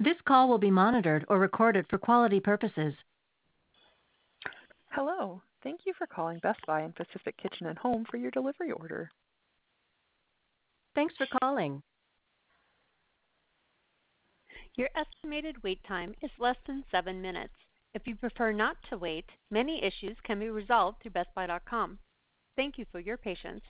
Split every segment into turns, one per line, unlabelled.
This call will be monitored or recorded for quality purposes.
Hello. Thank you for calling Best Buy and Pacific Kitchen and Home for your delivery order.
Thanks for calling.
Your estimated wait time is less than 7 minutes. If you prefer not to wait, many issues can be resolved through BestBuy.com. Thank you for your patience.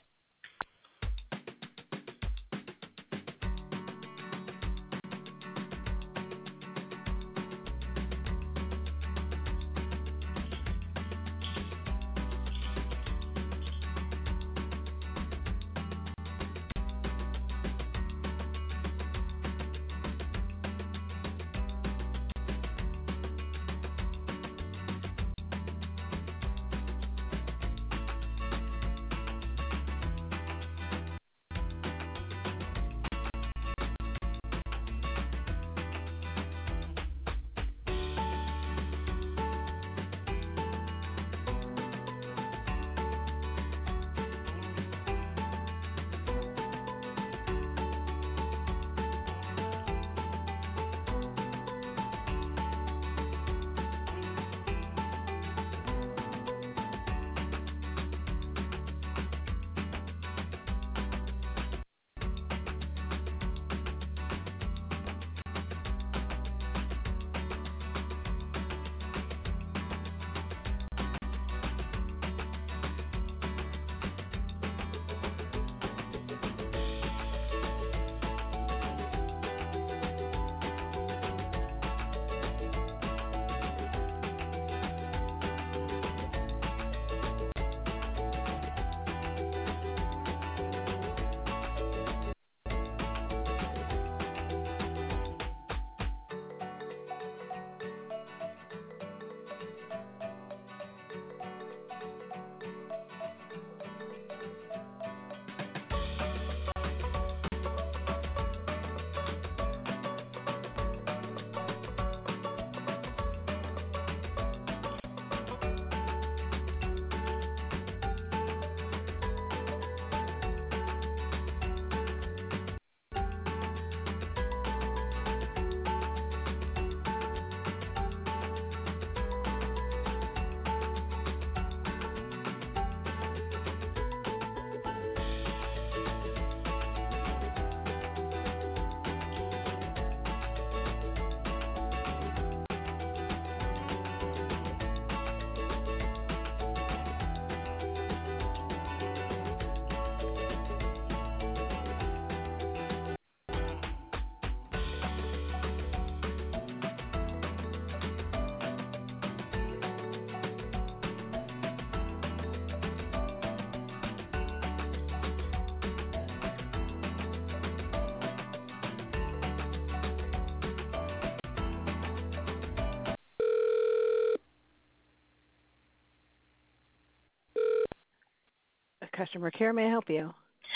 Customer care, may I help you?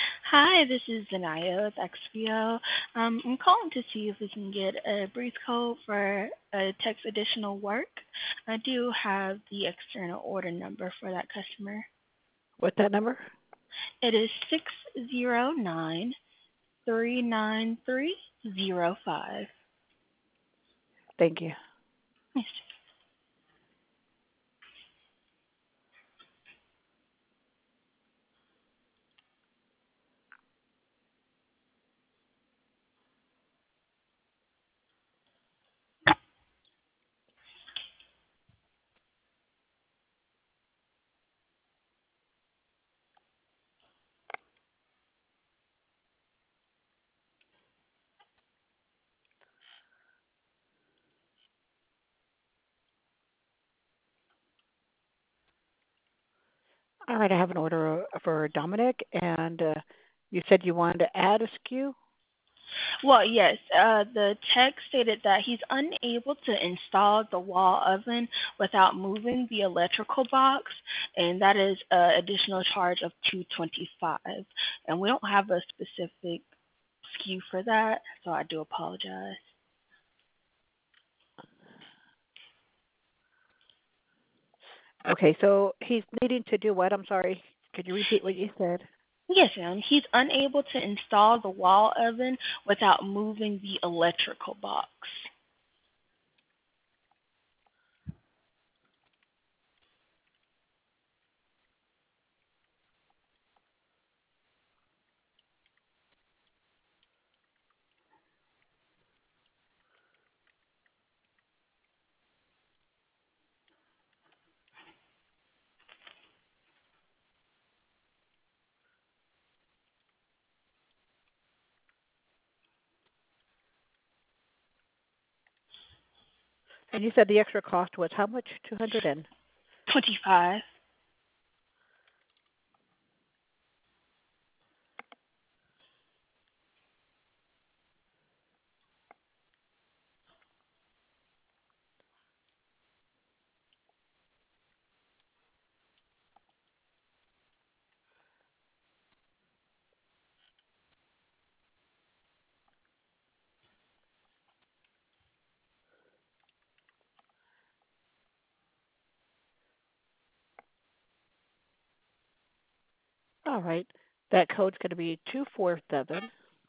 Hi, this is Zanaya with XPO. I'm calling to see if we can get a brief code for a text additional work. I do have the external order number for that customer.
What's that number?
It is 609-39305.
Thank you.
Yes.
All right, I have an order for Dominic, and you said you wanted to add a SKU?
Well, yes, the text stated that he's unable to install the wall oven without moving the electrical box, and that is an additional charge of $225. And we don't have a specific SKU for that, so I do apologize.
Okay, so he's needing to do what? I'm sorry. Could you repeat what you said?
Yes, ma'am. He's unable to install the wall oven without moving the electrical box.
And you said the extra cost was how much? 200 and
25.
all right. That code's going to be 247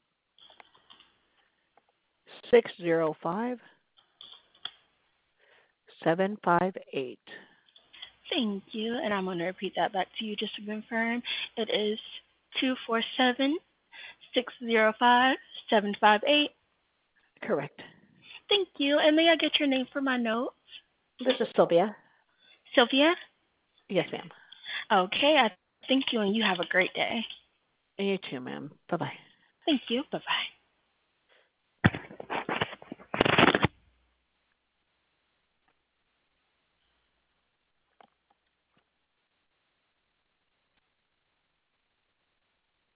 605 758.
Thank you. And I'm going to repeat that back to you just to confirm. It is 247-605-758.
Correct.
Thank you. And may I get your name for my notes?
This is Sylvia.
Sylvia?
Yes, ma'am.
Okay, I thank you, and you have a great day.
And you too, ma'am. Bye-bye.
Thank you. Bye-bye.